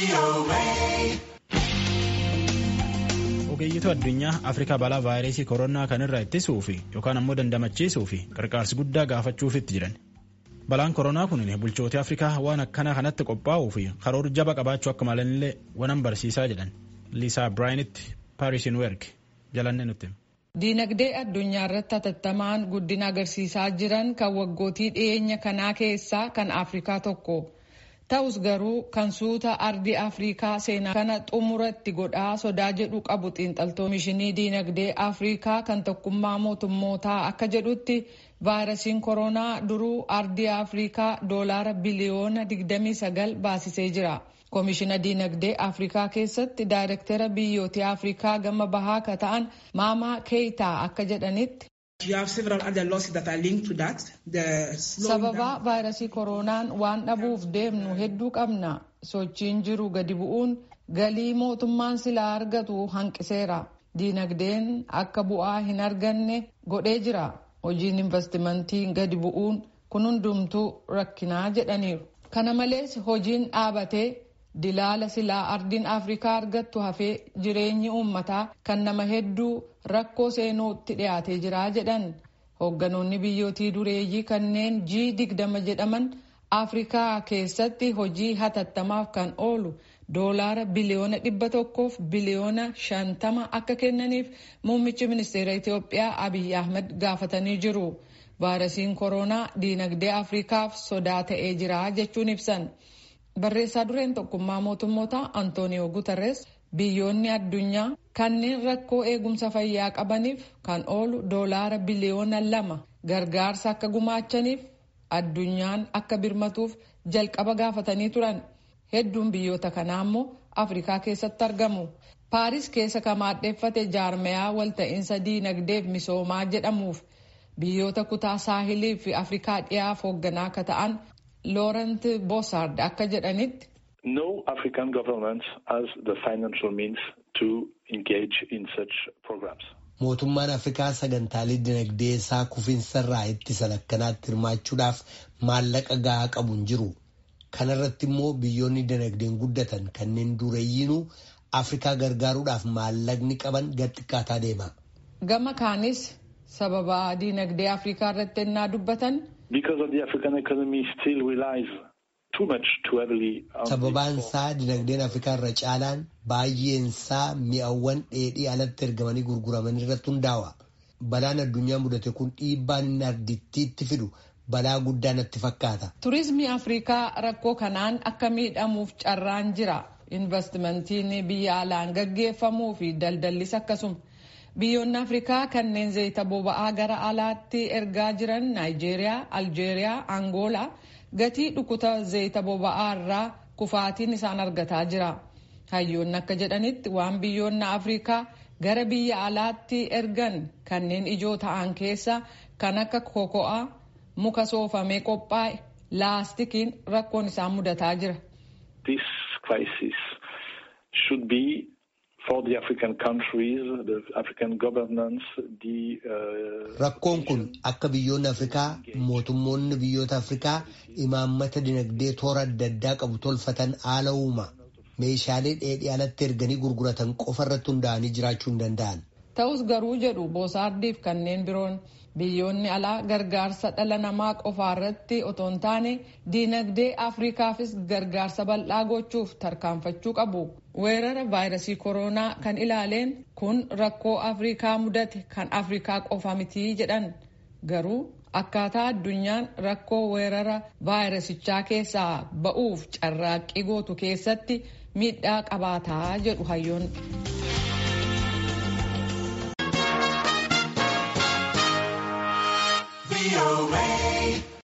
Ogeeyyitu addunyaa Afrikaa balaa vaayirasii koronaa kanirraa ittisuu fi yookaan ammoo dandamachiisuu fi gargaarsi guddaa gaafachuufitti jiran. Balaan koronaa kun bulchoota Afrikaa waan akkanaa kanatti qophaa'uu fi karoora jaba qabaachuu akka malanillee waan barsiisaa jedhan. Liisaa Biraayinitti Paarisiin werk jalanne nutti. Diinagdee addunyaa irratti hatattamaan guddina agarsiisaa jiran kan waggootii dhiyeenya kanaa keessaa kan Afrikaa tokko. Ta'us garuu kan suuta ardii Afrikaa seenaa kana xumuratti godhaa sodaa jedhu qabu xiinxaltoonni mishinii diinagdee Afrikaa kan tokkummaa mootummootaa akka jedhutti vaayirasiin koronaa duruu ardii Afrikaa doolaara biliyoona 29 baasisee jira. Koomishina diinagdee Afrikaa keessatti daayirektara biyyoota Afrikaa gama bahaa akka ta'an Maamaa Keeyitaa akka jedhanitti. Sababa vaayirasii koronaan waan dhabuuf deemnu hedduu qabna. Sochiin jiru gadi bu'uun galii mootummaan silaa argatu hanqiseera. Diinagdeen akka bu'aa hin arganne godhee jira. Hojiin investimentii gadi bu'uun kun hundumtuu rakkinaa jedhaniiru. Kana malees hojiin dhaabatee dilaala silaa ardiin Afrikaa argattu hafee jireenyi uummataa kan nama hedduu rakkoo seenuutti dhiyaatee jira jedhan. Hoogganoonni biyyootii dureeyyii kanneen G20 jedhaman Afrikaa keessatti hojii hatattamaaf kan oolu doolaara biliyoona 100 fi biliyoona 50 akka kennaniif muummichi ministeera Itoophiyaa Abiy Ahmed gaafatanii jiru. Vaayirasiin koronaa diinagdee Afrikaaf sodaa ta'ee jira jechuun ibsan. Barreessaa dureen tokkummaa mootummootaa Antooniyoo Guterres biyyoonni addunyaa kanneen rakkoo eegumsa fayyaa qabaniif kan oolu doolaara biliyoona 2 gargaarsa akka gumaachaniif addunyaan akka birmatuuf jalqaba gaafatanii turan. Hedduun biyyoota kanaa immoo Afrikaa keessatti argamu. Paaris keessa kan maadheeffate jaarmayaa walta'iinsa diinagdeef misoomaa jedhamuuf biyyoota kutaa saahilii fi Afrikaa dhiyaaf hoogganaa akka ta'an Laurent Bossard akka jedhanitti. No African government has the financial means to engage in such programs. Mootummaan Afrikaa sagantaalee dinagdee isaa kufiinsarraa ittisan akkanaatti hirmaachuudhaaf maallaqa gahaa qabu hin jiru. Kana irratti immoo biyyoonni dinagdeen guddatan kanneen dureeyyiinuu Afrikaa gargaaruudhaaf maallaqni qaban gad xiqqaataa deema. Gama kaanis sababa dinagdee Afrikaa irratti ennaa dubbatan. Because of the African economy still relies too much too heavily on. Sababaan isaa dinagdeen Afrikaa irra caalaan baay'een isaa mi'awwan dheedhii alatti ergamanii gurguraman irratti hundaa'a. Balaan addunyaa mudate kun dhiibbaan inni ardittiitti fidu balaa guddaa natti fakkaata. Turizimii Afrikaa rakkoo kanaan akka miidhamuuf carraan jira. Investimentiin biyya alaan gaggeeffamuu fi daldallis akkasuma. Biyyoonni Afrikaa kanneen zayita boba'aa gara alaatti ergaa jiran Naayijeeriyaa, Aljeeriyaa, Angoolaa gatii dhukuta zayita boba'aa irraa kufaatiin isaan argataa jira. Hayyoonni akka jedhanitti waan biyyoonni Afrikaa gara biyya alaatti ergan kanneen ijoo ta'an keessa kan akka koko'aa, muka soofamee qophaa'e, laastikiin rakkoon isaan mudataa jira. This crisis should be for the African countries, the African governments, Rakkoon kun akka biyyoonni Afrikaa, mootummoonni biyyoota Afrikaa imaammata dinagdee toora adda addaa qabu tolfatan haala uuma. Meeshaalee dheedhii alatti erganii gurguratan qofa irratti hundaa'anii jiraachuu hin danda'an. Ta'us garuu jedhu Bosaardiif kanneen biroon biyyoonni alaa gargaarsa dhala namaa qofaa irratti otoo hin taane diinagdee Afrikaafis gargaarsa bal'aa gochuuf tarkaanfachuu qabu. Weerara vaayirasii koronaa kan ilaaleen kun rakkoo Afrikaa mudate kan Afrikaa qofa mitii jedhan. Garuu akkaataa addunyaan rakkoo weerara vaayirasichaa keessaa ba'uuf carraaqqii gootu keessatti miidhaa qabaataa jedhu hayyoon. VOA